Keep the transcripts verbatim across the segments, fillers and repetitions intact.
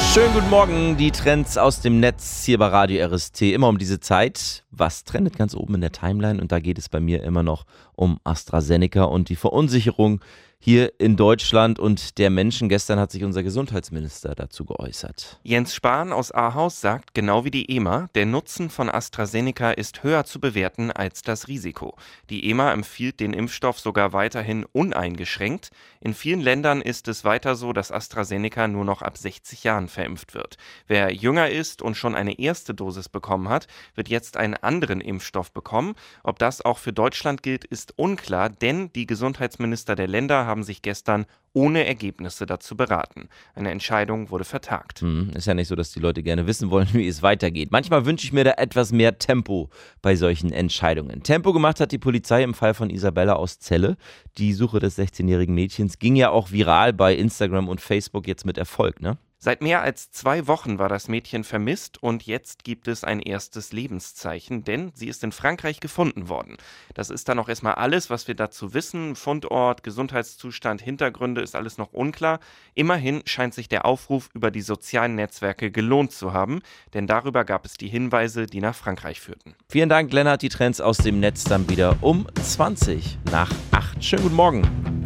Schönen guten Morgen, die Trends aus dem Netz hier bei Radio R S T, immer um diese Zeit. Was trendet ganz oben in der Timeline? Und da geht es bei mir immer noch um AstraZeneca und die Verunsicherung hier in Deutschland und der Menschen. Gestern hat sich unser Gesundheitsminister dazu geäußert. Jens Spahn aus Ahaus sagt, genau wie die E M A, der Nutzen von AstraZeneca ist höher zu bewerten als das Risiko. Die E M A empfiehlt den Impfstoff sogar weiterhin uneingeschränkt. In vielen Ländern ist es weiter so, dass AstraZeneca nur noch ab sechzig Jahren verimpft wird. Wer jünger ist und schon eine erste Dosis bekommen hat, wird jetzt einen anderen Impfstoff bekommen. Ob das auch für Deutschland gilt, ist unklar, denn die Gesundheitsminister der Länder haben sich gestern ohne Ergebnisse dazu beraten. Eine Entscheidung wurde vertagt. Hm, ist ja nicht so, dass die Leute gerne wissen wollen, wie es weitergeht. Manchmal wünsche ich mir da etwas mehr Tempo bei solchen Entscheidungen. Tempo gemacht hat die Polizei im Fall von Isabella aus Celle. Die Suche des sechzehnjährigen Mädchens ging ja auch viral bei Instagram und Facebook, jetzt mit Erfolg, ne? Seit mehr als zwei Wochen war das Mädchen vermisst und jetzt gibt es ein erstes Lebenszeichen, denn sie ist in Frankreich gefunden worden. Das ist dann auch erstmal alles, was wir dazu wissen. Fundort, Gesundheitszustand, Hintergründe ist alles noch unklar. Immerhin scheint sich der Aufruf über die sozialen Netzwerke gelohnt zu haben, denn darüber gab es die Hinweise, die nach Frankreich führten. Vielen Dank, Lennart. Die Trends aus dem Netz dann wieder um zwanzig nach acht. Schönen guten Morgen.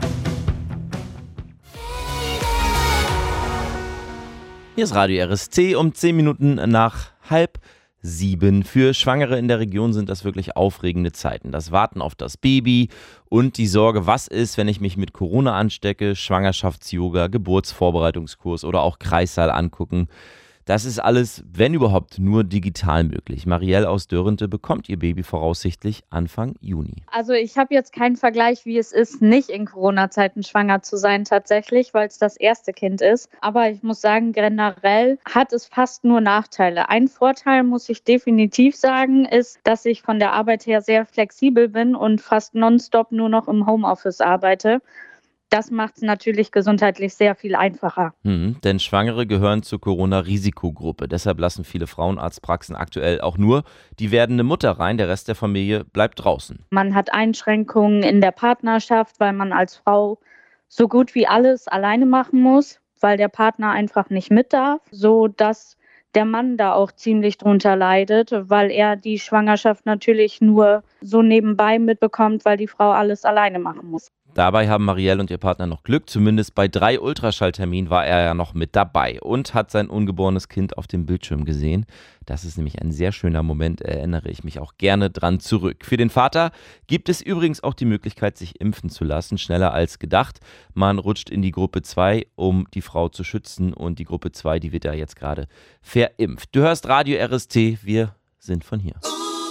Hier ist Radio R S T um zehn Minuten nach halb sieben. Für Schwangere in der Region sind das wirklich aufregende Zeiten. Das Warten auf das Baby und die Sorge, was ist, wenn ich mich mit Corona anstecke, Schwangerschafts-Yoga, Geburtsvorbereitungskurs oder auch Kreissaal angucken. Das ist alles, wenn überhaupt, nur digital möglich. Marielle aus Dörrente bekommt ihr Baby voraussichtlich Anfang Juni. Also ich habe jetzt keinen Vergleich, wie es ist, nicht in Corona-Zeiten schwanger zu sein tatsächlich, weil es das erste Kind ist. Aber ich muss sagen, generell hat es fast nur Nachteile. Ein Vorteil, muss ich definitiv sagen, ist, dass ich von der Arbeit her sehr flexibel bin und fast nonstop nur noch im Homeoffice arbeite. Das macht es natürlich gesundheitlich sehr viel einfacher. Mhm, denn Schwangere gehören zur Corona-Risikogruppe. Deshalb lassen viele Frauenarztpraxen aktuell auch nur die werdende Mutter rein. Der Rest der Familie bleibt draußen. Man hat Einschränkungen in der Partnerschaft, weil man als Frau so gut wie alles alleine machen muss, weil der Partner einfach nicht mit darf, sodass der Mann da auch ziemlich drunter leidet, weil er die Schwangerschaft natürlich nur so nebenbei mitbekommt, weil die Frau alles alleine machen muss. Dabei haben Marielle und ihr Partner noch Glück. Zumindest bei drei Ultraschallterminen war er ja noch mit dabei und hat sein ungeborenes Kind auf dem Bildschirm gesehen. Das ist nämlich ein sehr schöner Moment, erinnere ich mich auch gerne dran zurück. Für den Vater gibt es übrigens auch die Möglichkeit, sich impfen zu lassen, schneller als gedacht. Man rutscht in die Gruppe zwei, um die Frau zu schützen, und die Gruppe zwei, die wird ja jetzt gerade verimpft. Du hörst Radio R S T, wir sind von hier.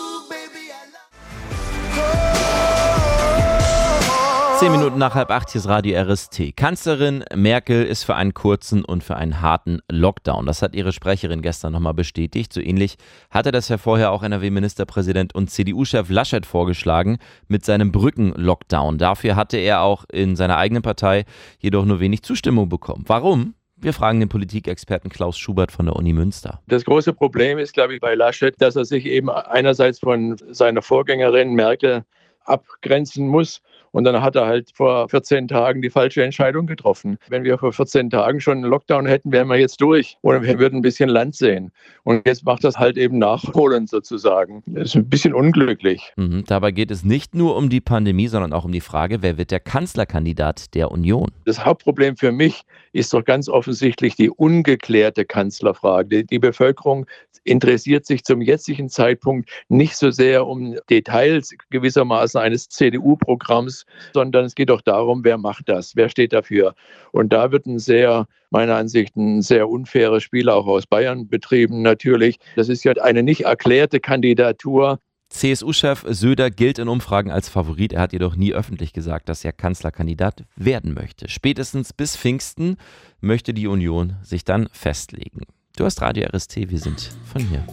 Zehn Minuten nach halb acht, hier ist Radio R S T. Kanzlerin Merkel ist für einen kurzen und für einen harten Lockdown. Das hat ihre Sprecherin gestern nochmal bestätigt. So ähnlich hatte das ja vorher auch N R W-Ministerpräsident und C D U-Chef Laschet vorgeschlagen mit seinem Brücken-Lockdown. Dafür hatte er auch in seiner eigenen Partei jedoch nur wenig Zustimmung bekommen. Warum? Wir fragen den Politikexperten Klaus Schubert von der Uni Münster. Das große Problem ist, glaube ich, bei Laschet, dass er sich eben einerseits von seiner Vorgängerin Merkel abgrenzen muss. Und dann hat er halt vor vierzehn Tagen die falsche Entscheidung getroffen. Wenn wir vor vierzehn Tagen schon einen Lockdown hätten, wären wir jetzt durch oder wir würden ein bisschen Land sehen. Und jetzt macht das halt eben nachholen sozusagen. Das ist ein bisschen unglücklich. Mhm, dabei geht es nicht nur um die Pandemie, sondern auch um die Frage, wer wird der Kanzlerkandidat der Union? Das Hauptproblem für mich ist doch ganz offensichtlich die ungeklärte Kanzlerfrage. Die, die Bevölkerung interessiert sich zum jetzigen Zeitpunkt nicht so sehr um Details gewissermaßen eines C D U-Programms, sondern es geht doch darum, wer macht das, wer steht dafür. Und da wird ein sehr, meiner Ansicht, ein sehr unfaires Spiel auch aus Bayern betrieben natürlich. Das ist ja eine nicht erklärte Kandidatur. C S U-Chef Söder gilt in Umfragen als Favorit. Er hat jedoch nie öffentlich gesagt, dass er Kanzlerkandidat werden möchte. Spätestens bis Pfingsten möchte die Union sich dann festlegen. Du hast Radio R S T, wir sind von hier.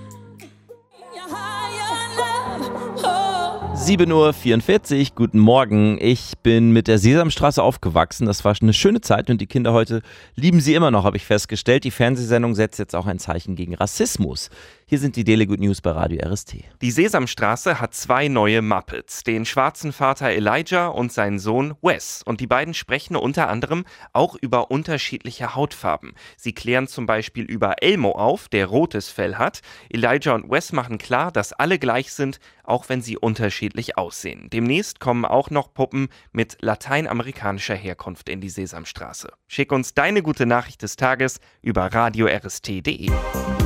sieben Uhr vierundvierzig, guten Morgen. Ich bin mit der Sesamstraße aufgewachsen. Das war eine schöne Zeit und die Kinder heute lieben sie immer noch, habe ich festgestellt. Die Fernsehsendung setzt jetzt auch ein Zeichen gegen Rassismus. Hier sind die Daily Good News bei Radio R S T. Die Sesamstraße hat zwei neue Muppets, den schwarzen Vater Elijah und seinen Sohn Wes. Und die beiden sprechen unter anderem auch über unterschiedliche Hautfarben. Sie klären zum Beispiel über Elmo auf, der rotes Fell hat. Elijah und Wes machen klar, dass alle gleich sind, auch wenn sie unterschiedlich aussehen. Demnächst kommen auch noch Puppen mit lateinamerikanischer Herkunft in die Sesamstraße. Schick uns deine gute Nachricht des Tages über radio r s t punkt d e.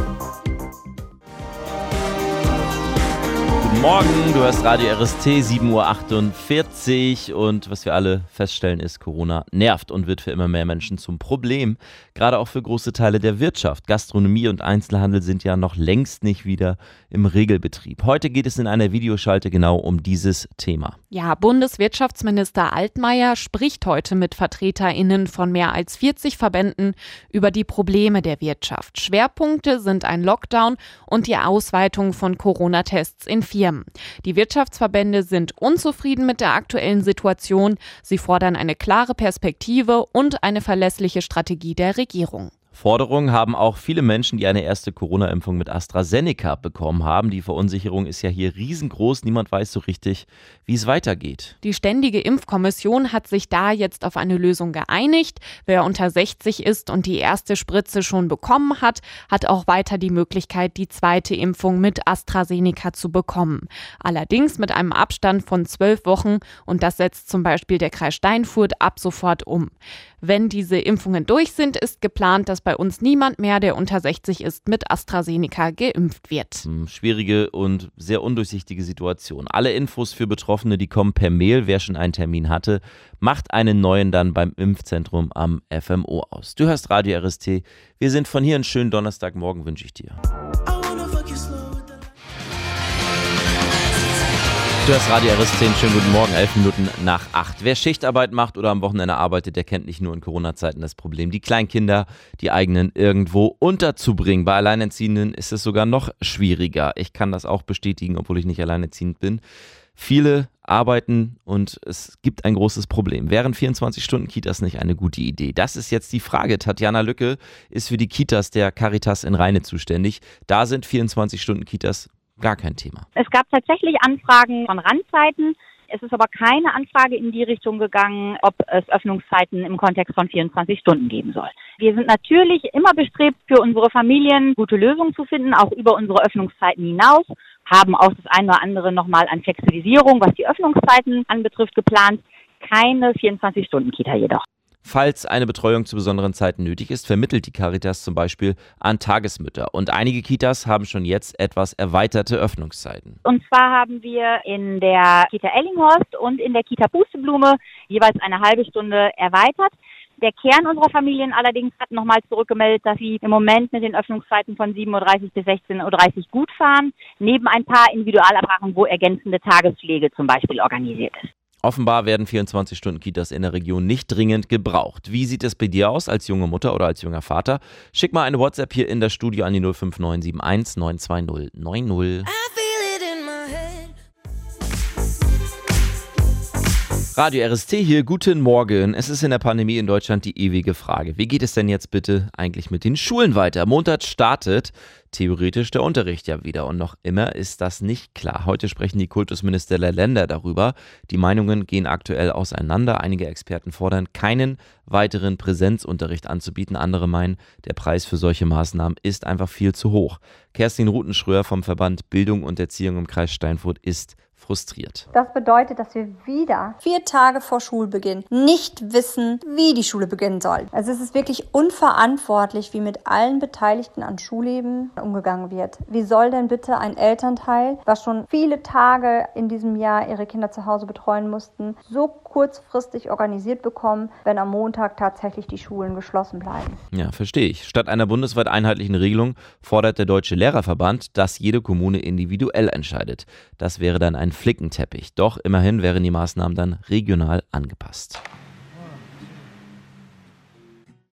Guten Morgen, du hörst Radio R S T, sieben Uhr achtundvierzig und was wir alle feststellen ist, Corona nervt und wird für immer mehr Menschen zum Problem, gerade auch für große Teile der Wirtschaft. Gastronomie und Einzelhandel sind ja noch längst nicht wieder im Regelbetrieb. Heute geht es in einer Videoschalte genau um dieses Thema. Ja, Bundeswirtschaftsminister Altmaier spricht heute mit VertreterInnen von mehr als vierzig Verbänden über die Probleme der Wirtschaft. Schwerpunkte sind ein Lockdown und die Ausweitung von Corona-Tests in Firmen. Die Wirtschaftsverbände sind unzufrieden mit der aktuellen Situation. Sie fordern eine klare Perspektive und eine verlässliche Strategie der Regierung. Forderungen haben auch viele Menschen, die eine erste Corona-Impfung mit AstraZeneca bekommen haben. Die Verunsicherung ist ja hier riesengroß. Niemand weiß so richtig, wie es weitergeht. Die Ständige Impfkommission hat sich da jetzt auf eine Lösung geeinigt. Wer unter sechzig ist und die erste Spritze schon bekommen hat, hat auch weiter die Möglichkeit, die zweite Impfung mit AstraZeneca zu bekommen. Allerdings mit einem Abstand von zwölf Wochen und das setzt zum Beispiel der Kreis Steinfurt ab sofort um. Wenn diese Impfungen durch sind, ist geplant, dass bei uns niemand mehr, der unter sechzig ist, mit AstraZeneca geimpft wird. Schwierige und sehr undurchsichtige Situation. Alle Infos für Betroffene, die kommen per Mail. Wer schon einen Termin hatte, macht einen neuen dann beim Impfzentrum am F M O aus. Du hörst Radio R S T. Wir sind von hier. Einen schönen Donnerstagmorgen wünsche ich dir. Du hörst Radio R S T, schönen guten Morgen, elf Minuten nach acht. Wer Schichtarbeit macht oder am Wochenende arbeitet, der kennt nicht nur in Corona-Zeiten das Problem, die Kleinkinder, die eigenen irgendwo unterzubringen. Bei Alleinerziehenden ist es sogar noch schwieriger. Ich kann das auch bestätigen, obwohl ich nicht alleinerziehend bin. Viele arbeiten und es gibt ein großes Problem. Wären vierundzwanzig-Stunden-Kitas nicht eine gute Idee? Das ist jetzt die Frage. Tatjana Lücke ist für die Kitas der Caritas in Rheine zuständig. Da sind vierundzwanzig-Stunden-Kitas gar kein Thema. Es gab tatsächlich Anfragen von Randzeiten. Es ist aber keine Anfrage in die Richtung gegangen, ob es Öffnungszeiten im Kontext von vierundzwanzig Stunden geben soll. Wir sind natürlich immer bestrebt, für unsere Familien gute Lösungen zu finden, auch über unsere Öffnungszeiten hinaus. Haben auch das eine oder andere nochmal an Flexibilisierung, was die Öffnungszeiten anbetrifft, geplant. Keine vierundzwanzig-Stunden-Kita jedoch. Falls eine Betreuung zu besonderen Zeiten nötig ist, vermittelt die Caritas zum Beispiel an Tagesmütter. Und einige Kitas haben schon jetzt etwas erweiterte Öffnungszeiten. Und zwar haben wir in der Kita Ellinghorst und in der Kita Pusteblume jeweils eine halbe Stunde erweitert. Der Kern unserer Familien allerdings hat nochmal zurückgemeldet, dass sie im Moment mit den Öffnungszeiten von sieben Uhr dreißig bis sechzehn Uhr dreißig gut fahren, neben ein paar Individualabsprachen, wo ergänzende Tagespflege zum Beispiel organisiert ist. Offenbar werden vierundzwanzig-Stunden-Kitas in der Region nicht dringend gebraucht. Wie sieht es bei dir aus als junge Mutter oder als junger Vater? Schick mal eine WhatsApp hier in das Studio an die null fünf neun sieben eins neun zwei null neun null. Radio R S T hier, guten Morgen. Es ist in der Pandemie in Deutschland die ewige Frage. Wie geht es denn jetzt bitte eigentlich mit den Schulen weiter? Montag startet theoretisch der Unterricht ja wieder und noch immer ist das nicht klar. Heute sprechen die Kultusminister der Länder darüber. Die Meinungen gehen aktuell auseinander. Einige Experten fordern, keinen weiteren Präsenzunterricht anzubieten. Andere meinen, der Preis für solche Maßnahmen ist einfach viel zu hoch. Kerstin Rutenschröer vom Verband Bildung und Erziehung im Kreis Steinfurt ist frustriert. Das bedeutet, dass wir wieder vier Tage vor Schulbeginn nicht wissen, wie die Schule beginnen soll. Also es ist wirklich unverantwortlich, wie mit allen Beteiligten an Schulleben umgegangen wird. Wie soll denn bitte ein Elternteil, was schon viele Tage in diesem Jahr ihre Kinder zu Hause betreuen mussten, so kurzfristig organisiert bekommen, wenn am Montag tatsächlich die Schulen geschlossen bleiben? Ja, verstehe ich. Statt einer bundesweit einheitlichen Regelung fordert der Deutsche Lehrerverband, dass jede Kommune individuell entscheidet. Das wäre dann ein Flickenteppich. Doch immerhin wären die Maßnahmen dann regional angepasst.